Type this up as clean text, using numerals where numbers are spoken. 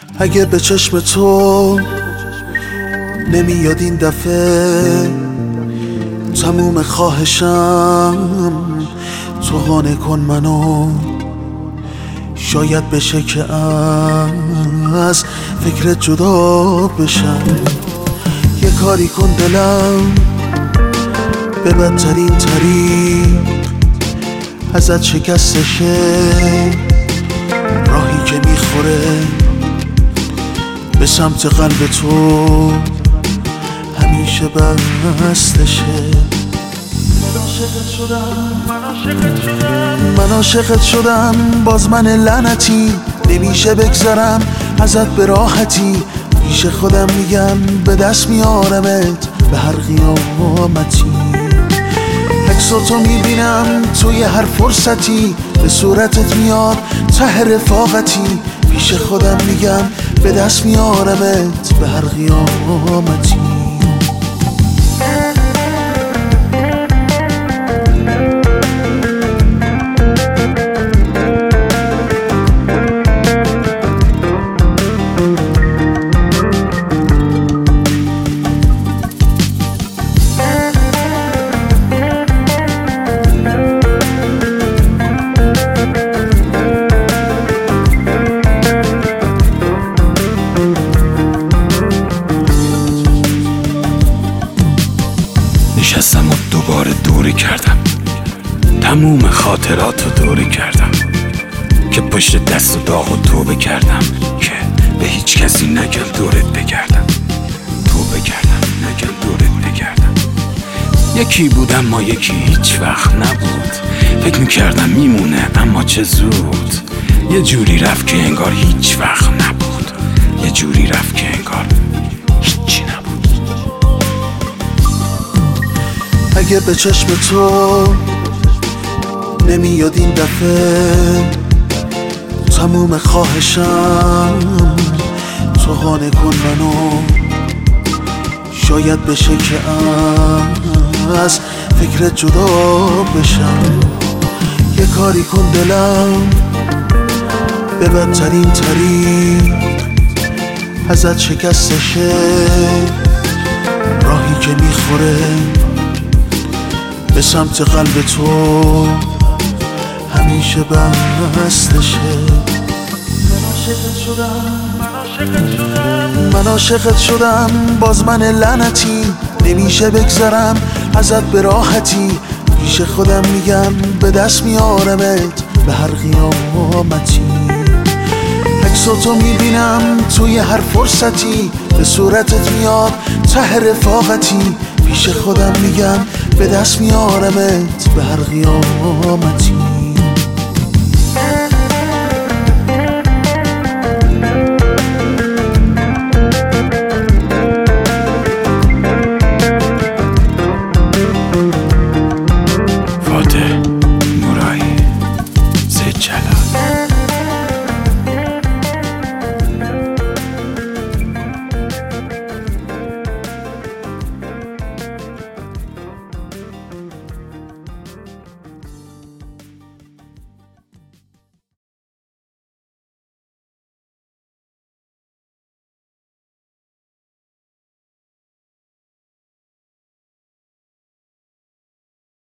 اگه به چشم تو نمیاد این دفعه، تموم خواهشم تو قانع کن منو. شاید بشه که از فکرت جدا بشم. یه کاری کن دلم به بدترین طریق ازت شکستشه، راهی که میخوره به سمت قلب تو همیشه بستشه. من عاشقت شدم باز من لعنتی، نمیشه بگذرم ازت به راحتی. پیش خودم میگم به دست میارمت به هر قیامتی. عکساتو میبینم توی هر فرصتی، به صورتت میاد ته رفاقتی. پیش خودم میگم به دست میارمت به هر قیامتی. نشستم و دوباره دوری کردم، تموم خاطراتو دوری کردم، که پشت دست و داغ و توبه کردم که به هیچ کسی نگم دورت بگردم. توبه کردم نگم دورت بگردم. یکی بودم ما یکی هیچ وقت نبود. فکر میکردم میمونه اما چه زود. یه جوری رفت که انگار هیچ وقت نبود. یه جوری رفت که انگار هیچی نبود. اگه به چشم تو نمیاد این دفعه، تموم خواهشم تو قانع کن منو. شاید بشه که از فکرت جدا بشم. یه کاری کن دلم به بدترین طریق ازت شکستشه، راهی که میخوره به سمت قلب تو همیشه بستشه. من عاشقت شدم باز من لعنتی، نمیشه بگذرم ازت به راحتی. پیش خودم میگم به دست میارمت به هر قیامتی. عکساتو میبینم توی هر فرصتی، به صورتت میاد ته رفاقتی. پیش خودم میگم به دست میارمت به هر قیامتی.